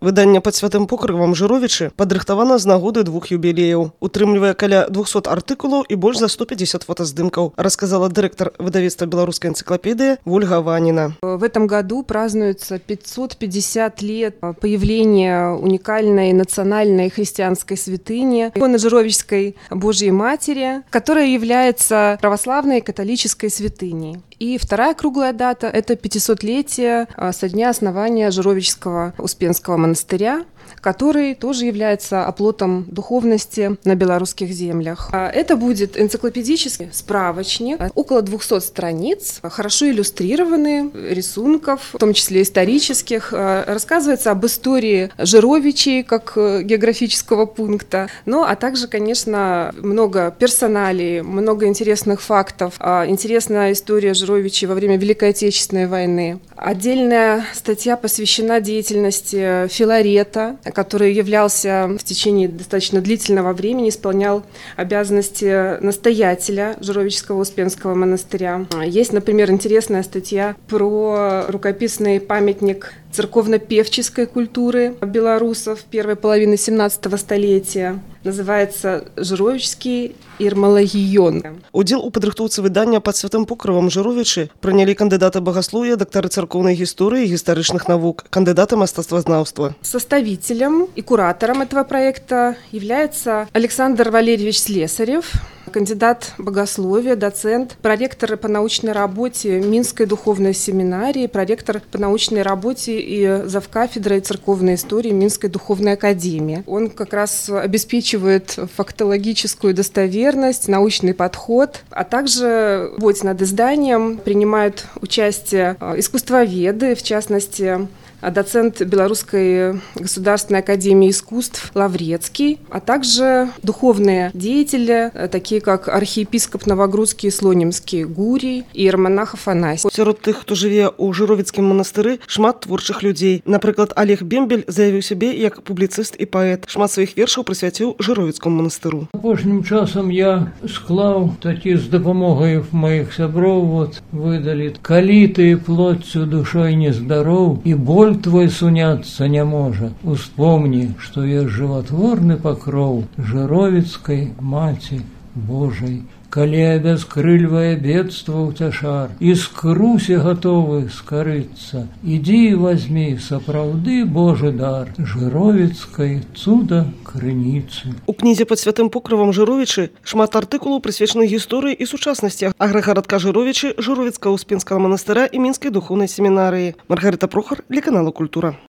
Выданне пад святым покрывам Жыровічы падрыхтавана з нагоды двух юбілеяў. Утрымлівае каля 200 артыкулаў і больш за 150 фотаздымкаў, рассказала директор выдавецтва «Белорусская энциклопедия» Ольга Ванина. В этом году празднуется 550 лет появления уникальной национальной христианской святыни, иконы Жыровічской Божьей Матери, которая является православной католической святыней. И вторая круглая дата – это 500-летие со дня основания Жыровічского Успенского монастыря, который тоже является оплотом духовности на белорусских землях. Это будет энциклопедический справочник, около 200 страниц, хорошо иллюстрированные, рисунков, в том числе исторических. Рассказывается об истории Жыровичей как географического пункта, а также, конечно, много персоналей, много интересных фактов, интересная история Жыровичей во время Великой Отечественной войны. Отдельная статья посвящена деятельности Филарета, который являлся в течение достаточно длительного времени, исполнял обязанности настоятеля Жыровічского Успенского монастыря. Есть, например, интересная статья про рукописный памятник церковно-певческой культуры белорусов первой половины 17 столетия. Называется «Жыровічскі ірмалагіён». Удзел у падрыхтоўцы выдання пад святым покрывам Жыровічы прынялі кандыдаты багасловия, доктары церковной истории и гістарычных навук, кандидаты мастацтвазнаўства. Составителем и куратором этого проекта является Александр Валерьевич Слесарев, кандидат богословия, доцент, проректор по научной работе Минской духовной семинарии, проректор по научной работе и завкафедрой церковной истории Минской духовной академии. Он как раз обеспечивает фактологическую достоверность, научный подход, а также в работе над изданием принимают участие искусствоведы, в частности, доцент Белорусской государственной академии искусств Лаврецкий, а также духовные деятели, такие как архиепископ Новогрудский и Слонимский Гурий и иеромонах Афанасий. Сярод тых, хто жыве ў Жыровіцкім манастыры, шмат творчых людзей. Напрыклад, Олег Бембель заявіў сябе як публіцыст і паэт. Шмат сваіх вершаў прысвяціў Жыровіцкому манастыру. Апошнім часам я склаў такі з дапамогай маіх сяброў выдалі: «Калі ты плотцю душой нездаров і боль твой суняться не может, успомни, что есть животворный покров Жыровіцкай Маці Божей, коли обескрыльвая бедство утешар, и скрусе готовы скорыться, иди и возьми сапраўды Божий дар Жыровіцкай цуда крыніцы». У кнізе пад святым покрывам Жыровічы шмат артыкулаў прысвечаных гісторыі і сучаснасці аграгарадка Жыровічы, Жыровіцкага Успенскага монастыря і Мінскай духовнай семінарыі. Маргарита Прохор для канала «Культура».